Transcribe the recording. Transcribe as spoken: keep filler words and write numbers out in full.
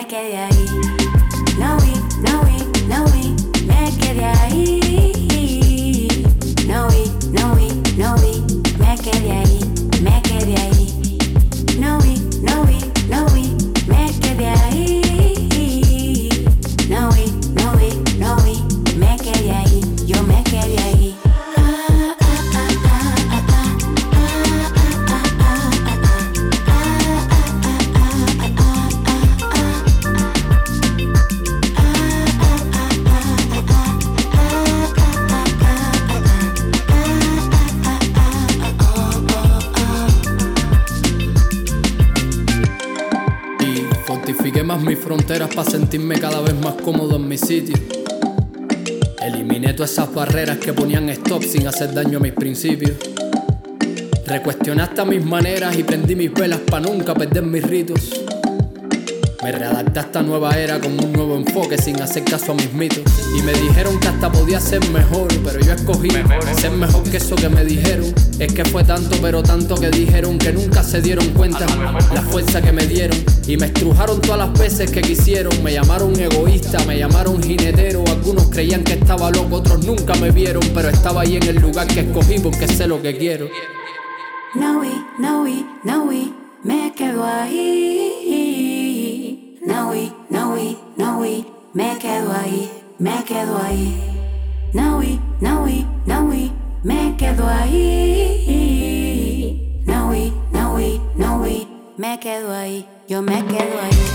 me quedé ahí. No vi, no vi, no vi, me quedé ahí. No vi, no vi, no vi, me quedé ahí, me quedé ahí. No vi, no vi, no vi, me quedé ahí. No vi, no vi, no vi, me quedé ahí, yo me quedé ahí. Fortifiqué más mis fronteras para sentirme cada vez más cómodo en mi sitio. Eliminé todas esas barreras que ponían stop sin hacer daño a mis principios. Recuestioné hasta mis maneras y prendí mis velas para nunca perder mis ritos. Me readapté a esta nueva era con un nuevo enfoque sin hacer caso a mis mitos. Y me dijeron que hasta podía ser mejor, pero yo escogí ser mejor que eso que me dijeron. Es que fue tanto pero tanto que dijeron que nunca se dieron cuenta la fuerza que me dieron. Y me estrujaron todas las veces que quisieron. Me llamaron egoísta, me llamaron jinetero. Algunos creían que estaba loco, otros nunca me vieron. Pero estaba ahí en el lugar que escogí porque sé lo que quiero. No vi, no vi, no vi, me quedo ahí. No vi, no vi, no vi, me quedo ahí, me quedo ahí. No vi, no vi, no vi, me quedo ahí. No vi, no vi, no vi, me quedo ahí, yo me quedo ahí.